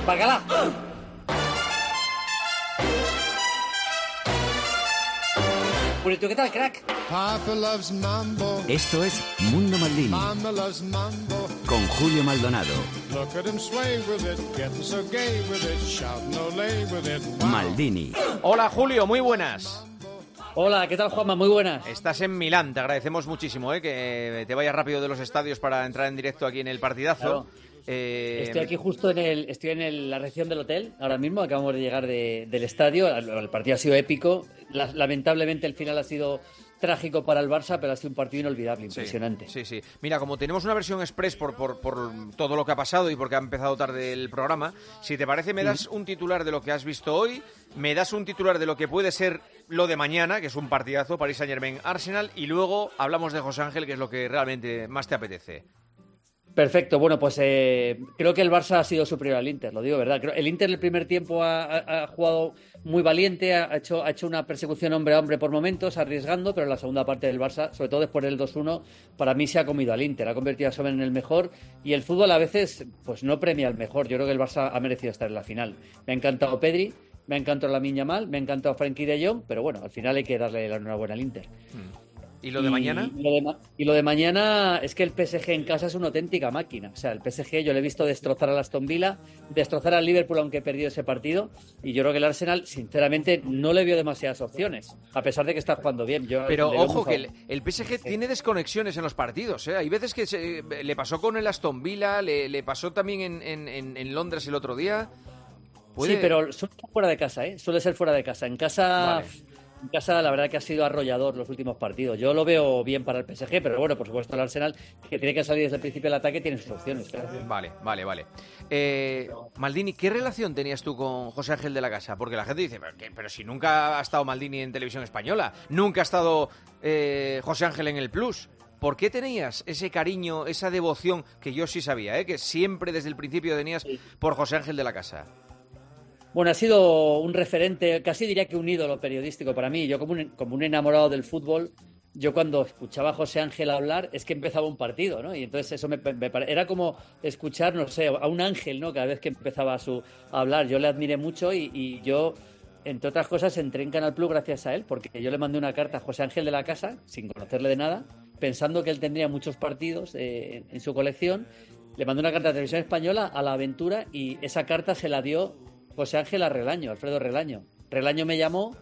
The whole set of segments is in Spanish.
Bacalá. Purito, ¿qué tal, crack? Papa loves mambo. Esto es Mundo Maldini. Mama loves mambo. Con Julio Maldonado. Look at him sway with it, getting so gay with it, shouting olé with it. Wow. Maldini. Hola Julio, muy buenas. Hola, ¿qué tal, Juanma? Muy buenas. Estás en Milán, te agradecemos muchísimo que te vayas rápido de los estadios para entrar en directo aquí en el partidazo. Claro. Estoy aquí justo en la recepción del hotel, ahora mismo, acabamos de llegar del estadio, el partido ha sido épico, lamentablemente el final ha sido trágico para el Barça, pero ha sido un partido inolvidable, impresionante. Sí. Mira, como tenemos una versión express por todo lo que ha pasado y porque ha empezado tarde el programa, si te parece me das un titular de lo que has visto hoy, me das un titular de lo que puede ser lo de mañana, que es un partidazo, Paris Saint-Germain-Arsenal, y luego hablamos de José Ángel, que es lo que realmente más te apetece. Perfecto, bueno, pues creo que el Barça ha sido superior al Inter, lo digo, ¿verdad? El Inter en el primer tiempo ha jugado muy valiente, ha hecho una persecución hombre a hombre por momentos, arriesgando, pero en la segunda parte del Barça, sobre todo después del 2-1, para mí se ha comido al Inter, ha convertido a Soben en el mejor, y el fútbol a veces pues no premia al mejor. Yo creo que el Barça ha merecido estar en la final. Me ha encantado Pedri, me ha encantado Lamine Yamal, me ha encantado Frenkie de Jong, pero bueno, al final hay que darle la enhorabuena al Inter. ¿Y lo de mañana? Y lo de mañana es que el PSG en casa es una auténtica máquina. O sea, el PSG yo le he visto destrozar al Aston Villa, destrozar al Liverpool aunque perdió ese partido, y yo creo que el Arsenal, sinceramente, no le vio demasiadas opciones, a pesar de que está jugando bien. Pero ojo, que el PSG tiene desconexiones en los partidos, ¿eh? Hay veces que le pasó con el Aston Villa, le pasó también en Londres el otro día. Sí, pero suele ser fuera de casa, ¿eh? Suele ser fuera de casa. En casa... Vale. En casa la verdad que ha sido arrollador los últimos partidos. Yo lo veo bien para el PSG, pero bueno, por supuesto el Arsenal, que tiene que salir desde el principio del ataque, tiene sus opciones. Claro. Vale. Maldini, ¿qué relación tenías tú con José Ángel de la Casa? Porque la gente dice, pero si nunca ha estado Maldini en televisión española, nunca ha estado José Ángel en el Plus. ¿Por qué tenías ese cariño, esa devoción, que yo sí sabía, que siempre desde el principio tenías por José Ángel de la Casa? Bueno, ha sido un referente, casi diría que un ídolo periodístico para mí. Yo como un enamorado del fútbol, yo cuando escuchaba a José Ángel hablar es que empezaba un partido, ¿no? Y entonces eso era como escuchar, no sé, a un ángel, ¿no? Cada vez que empezaba a hablar. Yo le admiré mucho y yo, entre otras cosas, entré en Canal Plus gracias a él, porque yo le mandé una carta a José Ángel de la Casa, sin conocerle de nada, pensando que él tendría muchos partidos en su colección. Le mandé una carta a Televisión Española, a La Aventura, y esa carta se la dio José Ángel a Relaño, Alfredo Relaño. Relaño me llamó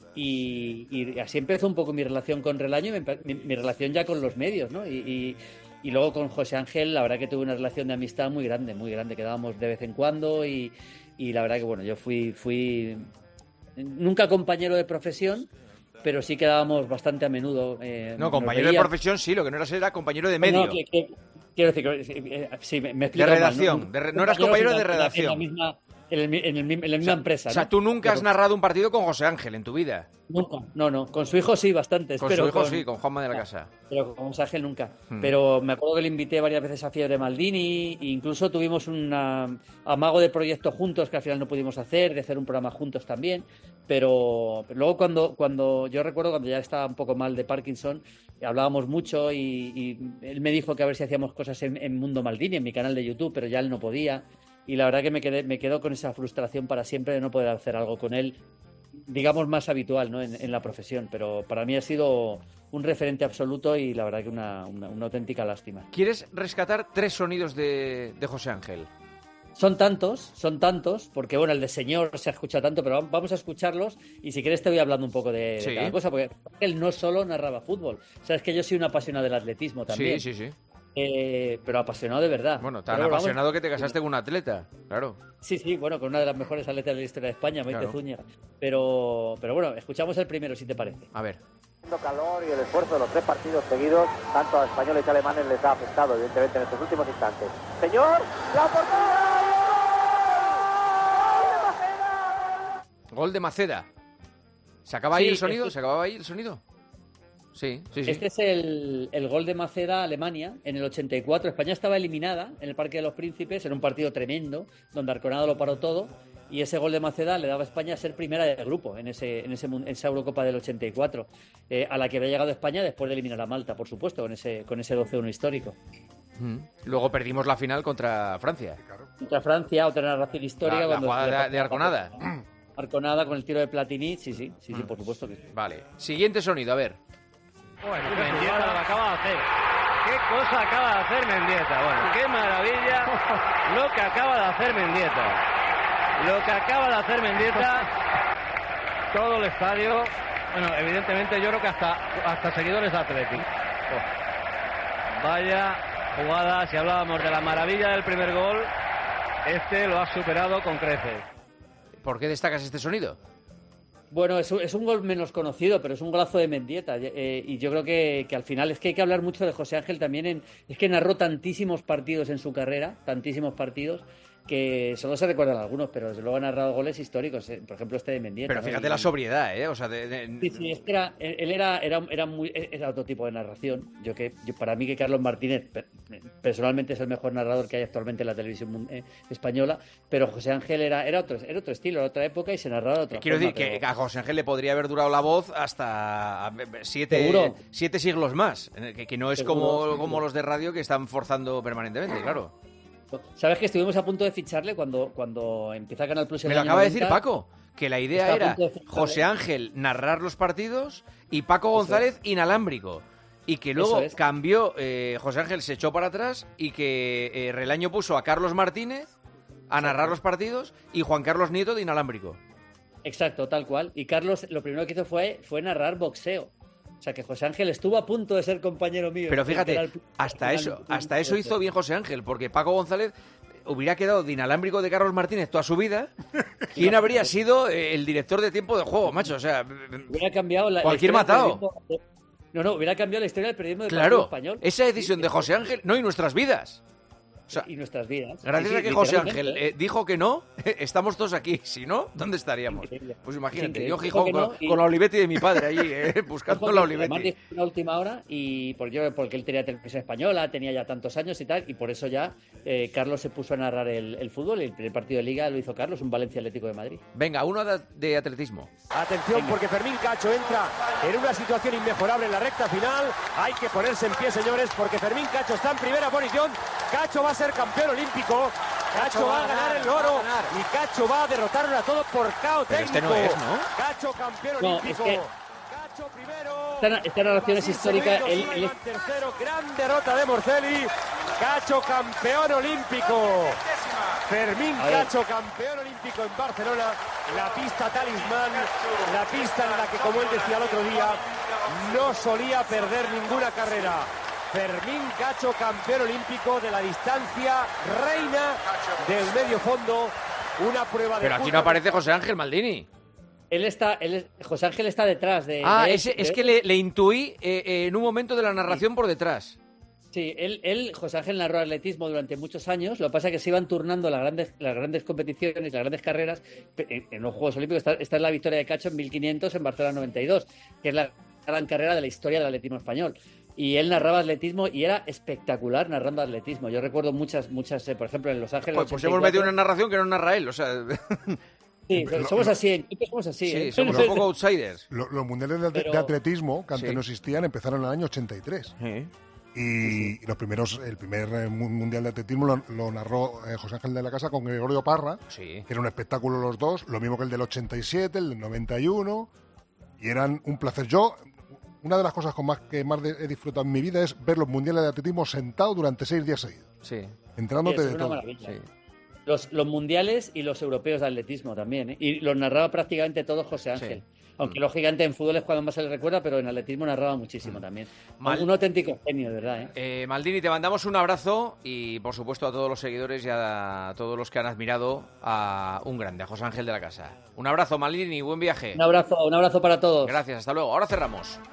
y así empezó un poco mi relación con Relaño y mi relación ya con los medios, ¿no? Y luego con José Ángel, la verdad que tuve una relación de amistad muy grande, quedábamos de vez en cuando y la verdad que, bueno, yo fui nunca compañero de profesión, pero sí quedábamos bastante a menudo. No, compañero de profesión sí, lo que no era compañero de medio. No, quiero decir, sí, me explico de redacción, mal, no eras compañero de redacción. En la misma empresa. O sea, tú nunca has narrado un partido con José Ángel en tu vida. Nunca, no. Con su hijo sí, bastantes. Con su hijo sí, con Juanma de la Casa. Pero con José Ángel nunca. Pero me acuerdo que le invité varias veces a Fiebre Maldini, e incluso tuvimos un amago de proyecto juntos que al final no pudimos hacer, de hacer un programa juntos también. Pero luego cuando yo recuerdo cuando ya estaba un poco mal de Parkinson, hablábamos mucho y él me dijo que a ver si hacíamos cosas en Mundo Maldini, en mi canal de YouTube, pero ya él no podía. Y la verdad que me quedo con esa frustración para siempre de no poder hacer algo con él, digamos, más habitual, ¿no? en la profesión. Pero para mí ha sido un referente absoluto y la verdad que una auténtica lástima. ¿Quieres rescatar 3 sonidos de José Ángel? Son tantos, porque bueno, el de señor se escucha tanto, pero vamos a escucharlos y si quieres te voy hablando un poco de cada cosa, porque él no solo narraba fútbol. Sabes que yo soy un apasionado del atletismo también. Sí. Pero apasionado de verdad. Bueno, tan apasionado que te casaste con un atleta, claro. Sí, bueno, con una de las mejores atletas de la historia de España, Maite Zúñiga. Pero bueno, escuchamos el primero, si te parece. A ver. El calor y el esfuerzo de los 3 partidos seguidos, tanto a españoles y alemanes les ha afectado, evidentemente, en estos últimos instantes. ¡Señor! ¡La portada! Gol de Maceda. ¿Se acaba ahí el sonido? ¿Se acababa ahí el sonido? Sí. Este es el gol de Maceda a Alemania en el 84. España estaba eliminada en el Parque de los Príncipes, en un partido tremendo, donde Arconado lo paró todo, y ese gol de Maceda le daba a España a ser primera de grupo en esa Eurocopa del 84, a la que había llegado España después de eliminar a Malta, por supuesto, con ese 12-1 histórico. Luego perdimos la final contra Francia. Claro. contra Francia, otra narración histórica. La cuando jugada de Arconada. Arconada con el tiro de Platini, sí, por supuesto que sí. Vale. Siguiente sonido, a ver. Bueno, Mendieta lo acaba de hacer. ¿Qué cosa acaba de hacer Mendieta? Bueno, qué maravilla lo que acaba de hacer Mendieta. Lo que acaba de hacer Mendieta, todo el estadio, bueno, evidentemente yo creo que hasta seguidores de Athletic. Vaya jugada, si hablábamos de la maravilla del primer gol, este lo ha superado con creces. ¿Por qué destacas este sonido? Bueno, es un gol menos conocido, pero es un golazo de Mendieta. Y yo creo que al final es que hay que hablar mucho de José Ángel también. Es que narró tantísimos partidos en su carrera, tantísimos partidos, que solo se recuerdan algunos, pero desde luego ha narrado goles históricos, por ejemplo este de Mendieta. Pero fíjate la sobriedad, ¿eh? O sea, Sí, es que él era otro tipo de narración. Para mí que Carlos Martínez personalmente es el mejor narrador que hay actualmente en la televisión española, pero José Ángel era otro estilo, era otra época y se narraba de otra Quiero forma. decir que a José Ángel le podría haber durado la voz hasta 7 siglos más, que no es como los de radio que están forzando permanentemente, claro. ¿Sabes que estuvimos a punto de ficharle cuando empieza Canal Plus? Me lo acaba de decir Paco, que la idea era José Ángel narrar los partidos y Paco González inalámbrico. Y que luego cambió, José Ángel se echó para atrás y que Relaño puso a Carlos Martínez a narrar los partidos y Juan Carlos Nieto de inalámbrico. Exacto, tal cual. Y Carlos lo primero que hizo fue narrar boxeo. O sea, que José Ángel estuvo a punto de ser compañero mío. Pero fíjate, hasta eso hizo bien José Ángel, porque Paco González hubiera quedado de inalámbrico de Carlos Martínez toda su vida. ¿Quién habría sido el director de tiempo de juego, macho? O sea, hubiera cambiado cualquier matado. Hubiera cambiado la historia del periodismo del partido español. Esa decisión de José Ángel, no, y nuestras vidas. O sea, y nuestras vidas. Gracias a que José Ángel dijo que no, estamos todos aquí. Si no, ¿dónde estaríamos? Pues imagínate, yo Gijón con la Olivetti de mi padre allí, buscando la Olivetti. Además dijo una última hora y porque él tenía televisión española, tenía ya tantos años y tal, y por eso ya Carlos se puso a narrar el fútbol. El primer partido de Liga lo hizo Carlos, un Valencia Atlético de Madrid. Venga, uno de atletismo. Atención, porque Fermín Cacho entra en una situación inmejorable en la recta final. Hay que ponerse en pie, señores, porque Fermín Cacho está en primera posición. Cacho va a ser campeón olímpico. Cacho va a ganar el oro y Cacho va a derrotarlo a todos por KO técnico. Este no es, ¿no? Cacho campeón olímpico. Cacho primero. Esta narración es histórica. Él tercero, gran derrota de Morcelli. Cacho campeón olímpico. Fermín Cacho campeón olímpico en Barcelona. La pista talismán, la pista en la que, como él decía el otro día, no solía perder ninguna carrera. Fermín Cacho, campeón olímpico de la distancia, reina del medio fondo, una prueba de... Pero aquí no aparece José Ángel Maldini. José Ángel está detrás de... Es que le intuí en un momento de la narración por detrás. Sí, José Ángel narró atletismo durante muchos años. Lo que pasa es que se iban turnando las grandes competiciones, las grandes carreras en los Juegos Olímpicos. Esta es la victoria de Cacho en 1500 en Barcelona 92, que es la gran carrera de la historia del atletismo español. Y él narraba atletismo y era espectacular narrando atletismo. Yo recuerdo muchas, por ejemplo, en Los Ángeles. Pues hemos metido una narración que no narra él, o sea... Sí, somos así, somos así. Sí, somos un poco outsiders. Los mundiales de atletismo, que antes no existían, empezaron en el año 83. Sí. Y el primer mundial de atletismo lo narró José Ángel de la Casa con Gregorio Parra, que era un espectáculo los dos, lo mismo que el del 87, el del 91, y eran un placer. Una de las cosas que más he disfrutado en mi vida es ver los mundiales de atletismo sentado durante 6 días seguidos. Sí. Entrándote de todo. Sí. Los mundiales y los europeos de atletismo también, ¿eh? Y los narraba prácticamente todos José Ángel. Sí. Aunque lógicamente en fútbol es cuando más se le recuerda, pero en atletismo narraba muchísimo también. Un auténtico genio, de verdad. Maldini, te mandamos un abrazo y por supuesto a todos los seguidores y a todos los que han admirado a un grande, a José Ángel de la Casa. Un abrazo, Maldini, buen viaje. Un abrazo para todos. Gracias, hasta luego. Ahora cerramos.